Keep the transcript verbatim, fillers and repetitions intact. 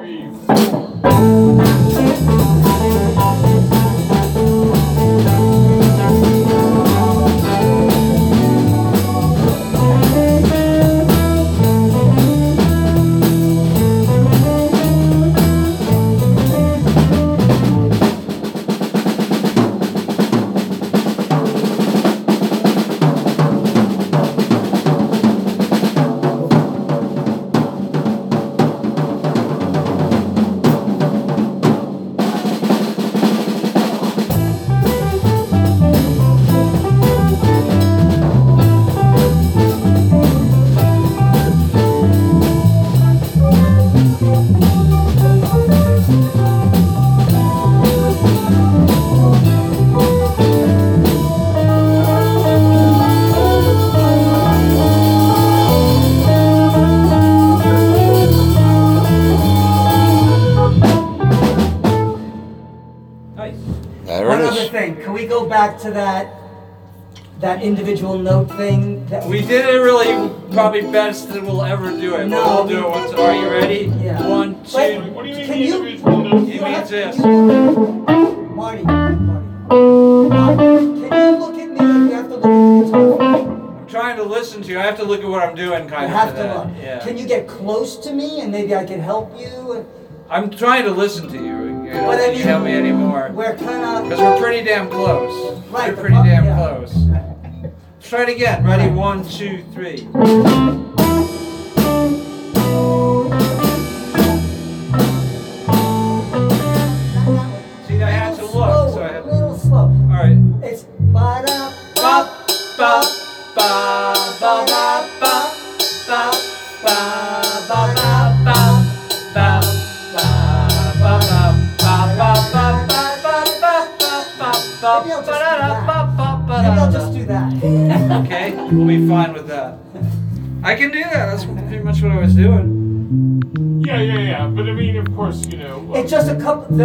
three, four. Nice. There One it other is. thing, can we go back to that, that individual note thing? That We did it really probably best that we'll ever do it. No, but we'll do it once. Are you ready? Yeah. One, two. Wait, What do you mean Can the you- individual notes? He means this. Marty, Marty, Marty, can you look at me or do you have to look at the guitar? I'm trying to listen to you. I have to look at what I'm doing, You kind of. have for to that. look. Yeah. Can you get close to me and maybe I can help you? I'm trying to listen to you. You know, But I can you mean, help me anymore? We're kind Because of... we're pretty damn close. Right, We're the pretty pro- damn yeah. close. Let's try it again. Ready? One, two, three. See, I had to look, Slower, so I had a little slow. All right. It's ba-da, Ba ba ba ba ba ba ba ba ba ba ba ba ba ba ba Maybe I'll just do that. Okay, we'll be fine with that. I can do that. That's pretty much what I was doing. Yeah, yeah, yeah. But I mean, of course, you know. It's just a couple...